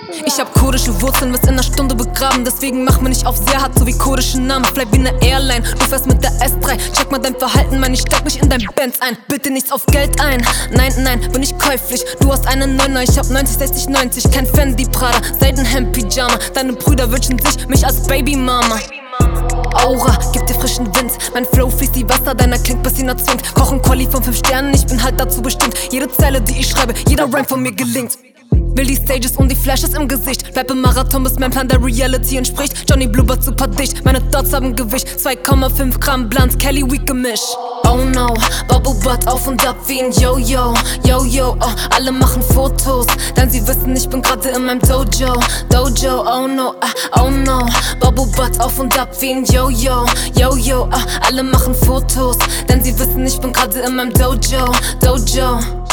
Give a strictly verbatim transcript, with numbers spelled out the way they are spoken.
Ich hab kurdische Wurzeln, was in einer Stunde begraben. Deswegen mach mir nicht auf sehr hart, so wie kurdische Namen. Bleib wie ne Airline, du fährst mit der S drei. Check mal dein Verhalten, Mann, ich steig nicht in dein Benz ein. Bitte nichts auf Geld ein, nein, nein, bin ich käuflich. Du hast einen Neuner, ich hab neunzig, sechzig, neunzig. Kein Fendi, Prada, Seidenhemd, Pyjama. Deine Brüder wünschen sich mich als Babymama. Aura, gib dir frischen Wind. Mein Flow fließt wie Wasser, deiner klingt bis ihn erzwingt. Kochen Quali von fünf Sternen, ich bin halt dazu bestimmt. Jede Zeile, die ich schreibe, jeder Rhyme von mir gelingt. Will die Stages und die Flashes im Gesicht. Bleib im Marathon, bis mein Plan der Reality entspricht. Johnny Bluebird super dicht, meine Dots haben Gewicht. zwei Komma fünf Gramm Blunt, Kelly Week Gemisch. Oh no, Bubble Butt auf und ab wie ein Yo-Yo. Yo-Yo, oh, alle machen Fotos, denn sie wissen, ich bin gerade in meinem Dojo. Dojo, oh no, ah, oh no. Bubble Butt auf und ab wie ein Yo-Yo. Yo-Yo, oh, alle machen Fotos, denn sie wissen, ich bin gerade in meinem Dojo. Dojo.